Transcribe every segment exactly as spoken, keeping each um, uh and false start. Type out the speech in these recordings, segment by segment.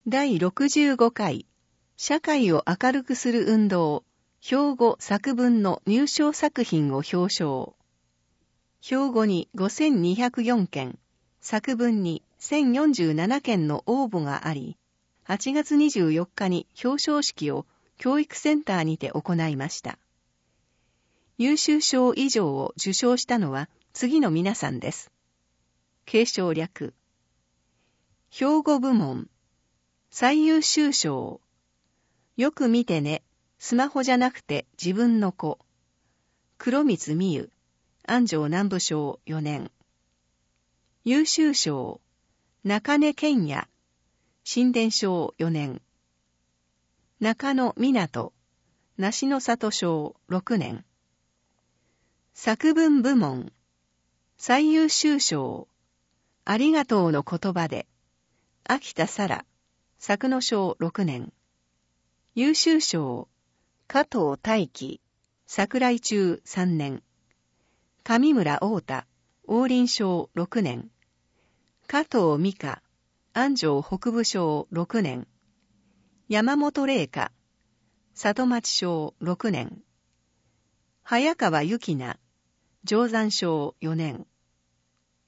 だいろくじゅうごかい社会を明るくする運動標語作文の入賞作品を表彰。標語にごせんにひゃくよんけん、作文にせんよんじゅうななけんの応募があり、はちがつにじゅうよっかに表彰式を教育センターにて行いました。優秀賞以上を受賞したのは次の皆さんです。継承略。標語部門。最優秀賞。よく見てね。スマホじゃなくて自分の子。黒光美優。安城南部賞よねん。優秀賞。中根健也。新田賞よねん。中野湊。梨の里賞ろくねん。作文部門。最優秀賞。ありがとうの言葉で。秋田沙羅。作野賞ろくねん。優秀賞。加藤大輝。桜井中さんねん。上村太太。王林賞ろくねん。加藤美香。安城北部賞ろくねん。山本玲香。里町賞ろくねん。早川由紀奈。定山賞よねん。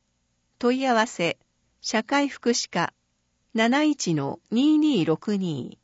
問い合わせ、社会福祉課 なないちのにーにーろくにー